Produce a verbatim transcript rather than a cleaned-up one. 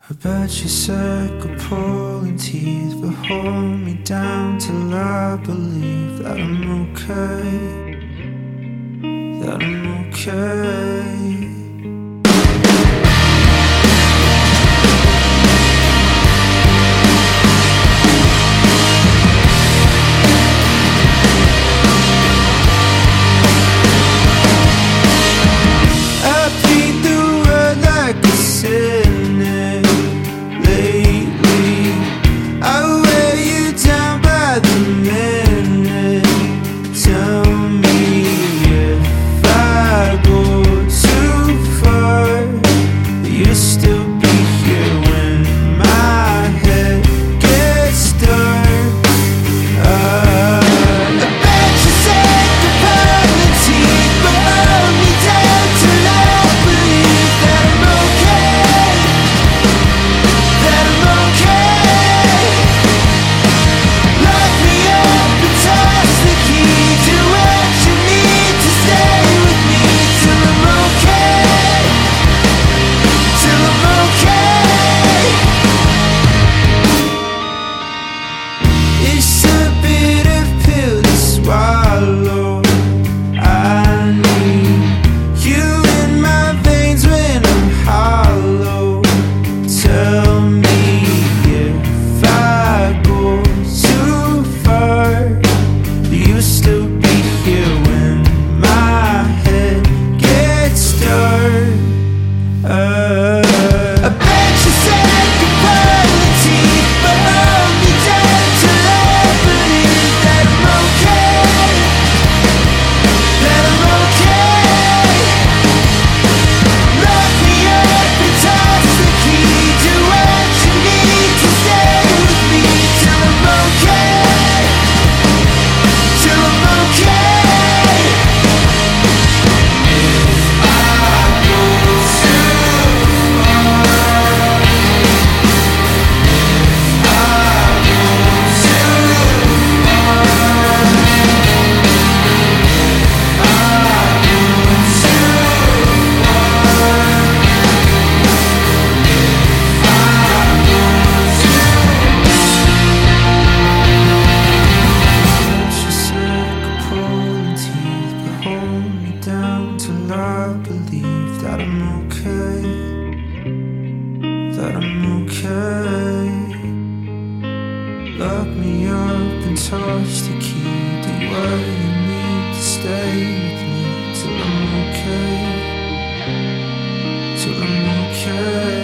I bet you suck a pulling teeth, but hold me down till I believe that I'm okay, that I'm okay. I believe that I'm okay, that I'm okay. Lock me up and touch the key. Do what you need to stay with me till I'm okay, till I'm okay.